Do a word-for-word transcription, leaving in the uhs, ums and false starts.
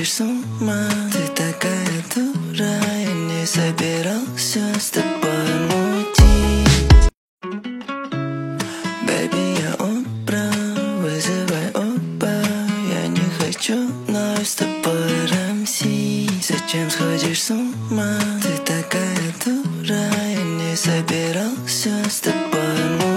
сходишь с ума. Ты такая дура, я не собирался с тобой мутить. Baby, я убрал, вызывай Uber. Я не хочу вновь с тобой рамсить. Зачем сходишь с ума? Ты такая дура, я не собирался с тобой мутить.